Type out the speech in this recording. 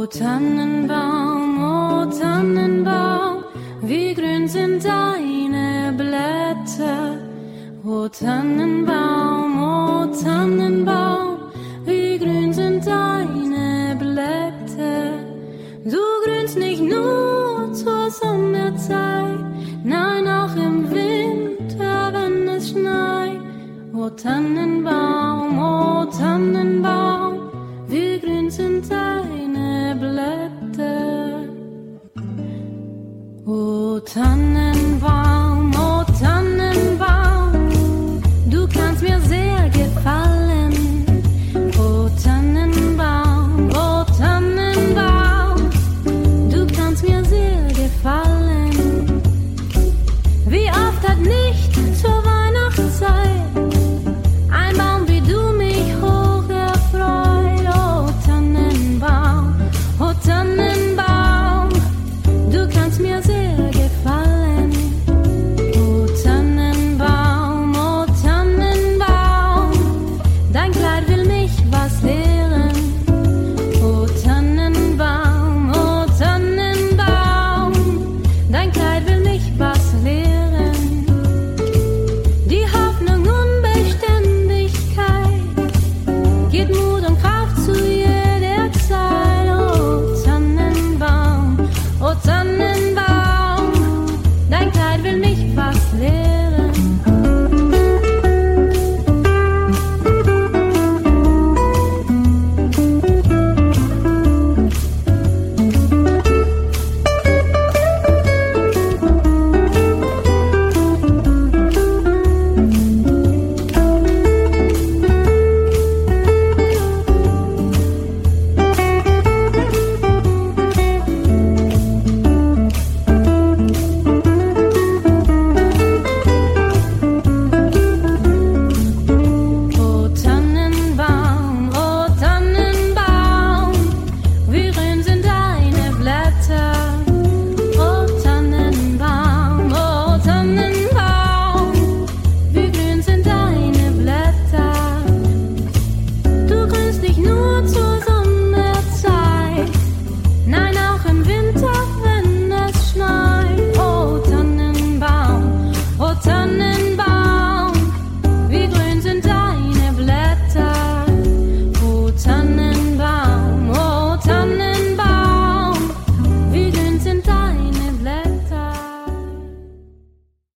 Tannenbaum, wie grün sind deine Blätter. O Tannenbaum, wie grün sind deine Blätter. Du grünst nicht nur zur Sommerzeit, nein, auch im Winter, wenn es schneit. O Tannenbaum, wie grün sind deine Blätter. O Tannenbaum,